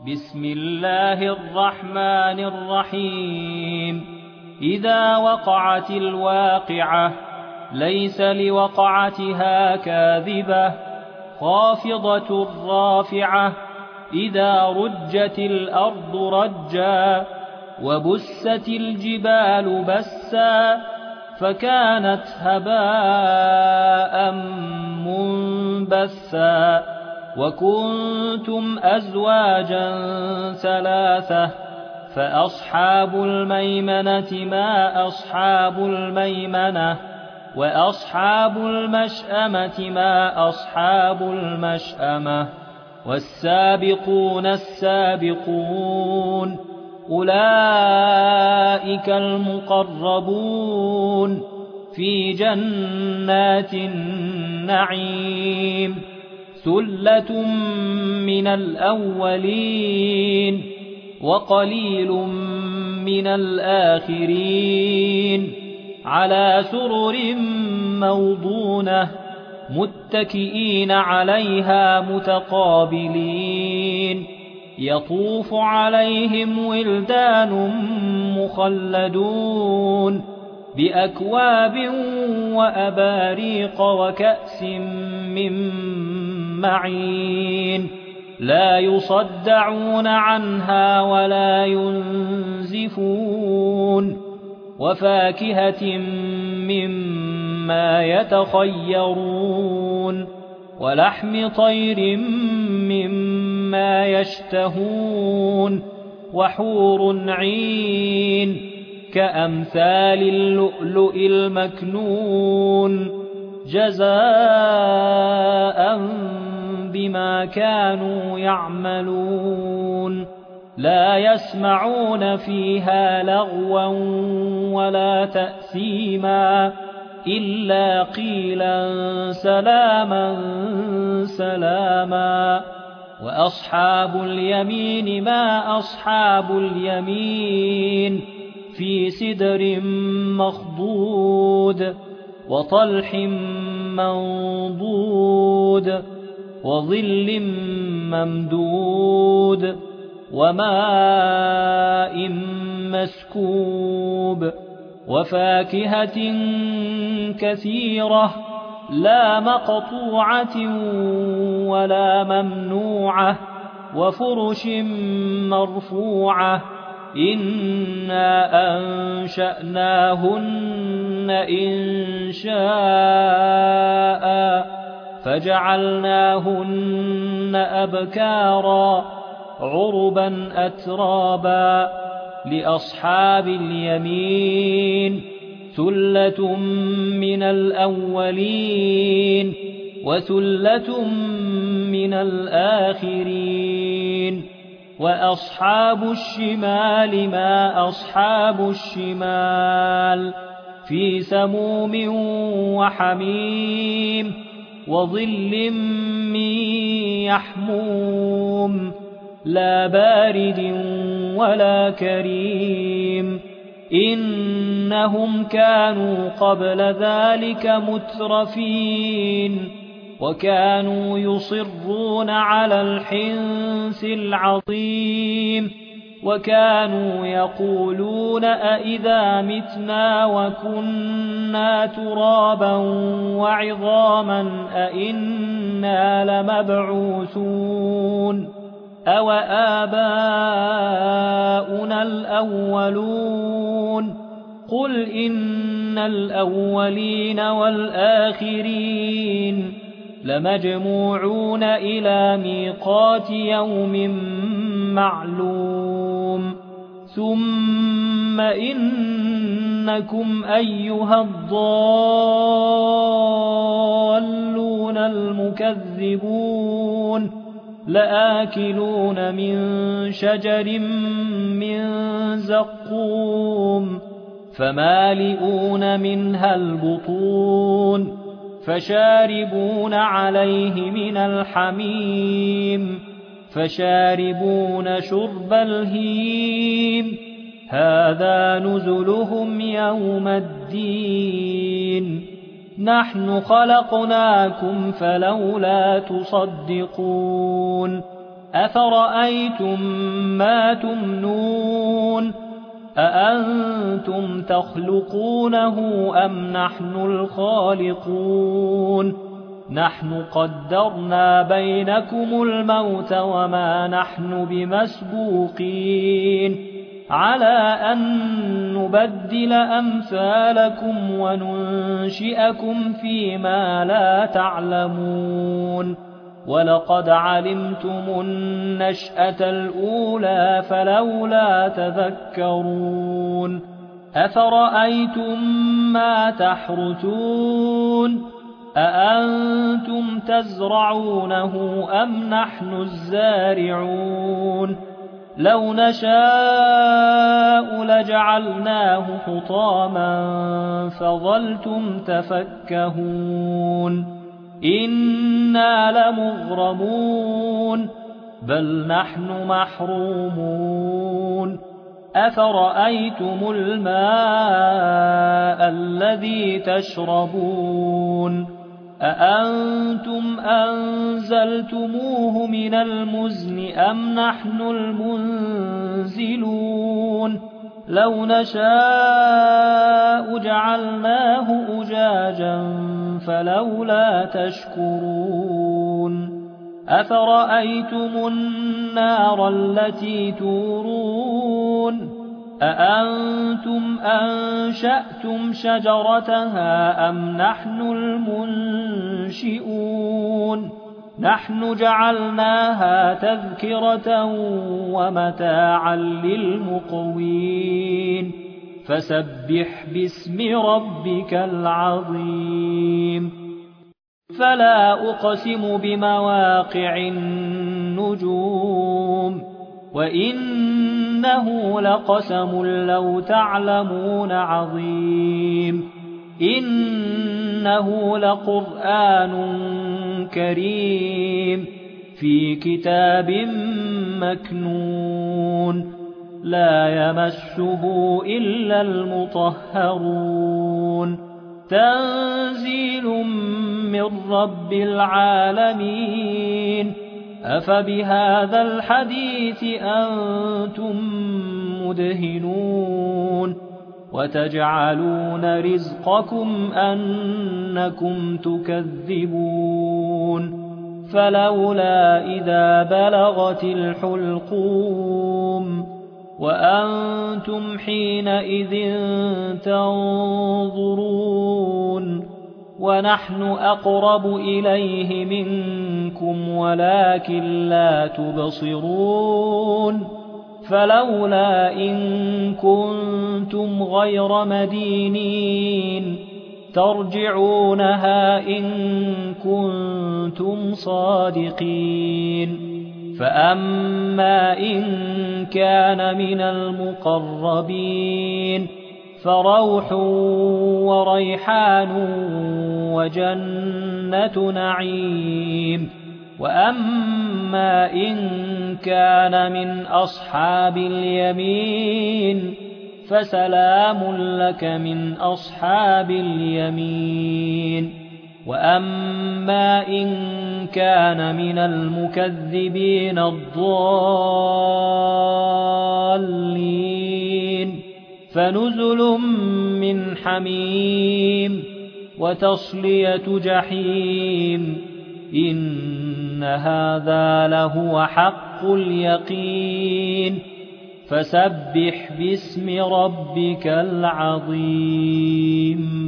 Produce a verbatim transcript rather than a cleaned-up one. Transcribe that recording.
بسم الله الرحمن الرحيم إذا وقعت الواقعة ليس لوقعتها كاذبة خافضة رافعة إذا رجت الأرض رجا وبست الجبال بسا فكانت هباء منبثا وكنتم أزواجا ثلاثة فأصحاب الميمنة ما أصحاب الميمنة وأصحاب المشأمة ما أصحاب المشأمة والسابقون السابقون أولئك المقربون في جنات النعيم ثلة من الأولين وقليل من الآخرين على سرر موضونة متكئين عليها متقابلين يطوف عليهم ولدان مخلدون بأكواب وأباريق وكأس من معين لا يصدعون عنها ولا ينزفون وفاكهة مما يتخيرون ولحم طير مما يشتهون وحور عين كأمثال اللؤلؤ المكنون جزاء بما كانوا يعملون لا يسمعون فيها لغوا ولا تأثيما إلا قيلا سلاما سلاما وأصحاب اليمين ما أصحاب اليمين في سدر مخضود وطلح منضود وظل ممدود وماء مسكوب وفاكهة كثيرة لا مقطوعة ولا ممنوعة وفرش مرفوعة إنا أنشأناهن إن شاء فجعلناهن أبكارا عربا أترابا لأصحاب اليمين ثلة من الأولين وثلة من الآخرين وأصحاب الشمال ما أصحاب الشمال في سموم وحميم وظل من يحموم لا بارد ولا كريم إنهم كانوا قبل ذلك مترفين وكانوا يصرون على الحنث العظيم وكانوا يقولون أئذا متنا وكنا ترابا وعظاما أئنا لمبعوثون أو آباؤنا الأولون قل إن الأولين والآخرين لمجموعون إلى ميقات يوم معلوم ثم إنكم أيها الضالون المكذبون لآكلون من شجر من زقوم فمالئون منها البطون فشاربون عليه من الحميم فشاربون شرب الهيم هذا نزلهم يوم الدين نحن خلقناكم فلولا تصدقون أفرأيتم ما تمنون أأنتم تخلقونه أم نحن الخالقون نحن قدرنا بينكم الموت وما نحن بمسبوقين على أن نبدل أمثالكم وننشئكم فيما لا تعلمون ولقد علمتم النشأة الأولى فلولا تذكرون أفرأيتم ما تحرثون أأنتم تزرعونه أم نحن الزارعون لو نشاء لجعلناه حطاما فظلتم تفكهون إنا لمغرمون بل نحن محرومون أفرأيتم الماء الذي تشربون أأنتم أنزلتموه من المزن أم نحن المنزلون لو نشاء جعلناه أجاجا فلولا تشكرون أفرأيتم النار التي تورون أأنتم أنشأتم شجرتها أم نحن المنشئون نحن جعلناها تذكرة ومتاعا للمقوين فسبح باسم ربك العظيم فلا أقسم بمواقع النجوم وإنه لقسم لو تعلمون عظيم إنه لقرآن كريم في كتاب مكنون لا يمسه إلا المطهرون تنزيل من رب العالمين أفبهذا الحديث أنتم مدهنون وتجعلون رزقكم أنكم تكذبون فلولا إذا بلغت الحلقوم وأنتم حينئذ تنظرون ونحن أقرب إليه منكم ولكن لا تبصرون فلولا إن كنتم غير مدينين ترجعونها إن كنتم صادقين فأما إن كان من المقربين فروح وريحان وجنة نعيم وأما إن كان من أصحاب اليمين فسلام لك من أصحاب اليمين وأما إن كان من المكذبين الضالين فنزل من حميم وتصلية جحيم إن هذا لهو حق اليقين فسبح باسم ربك العظيم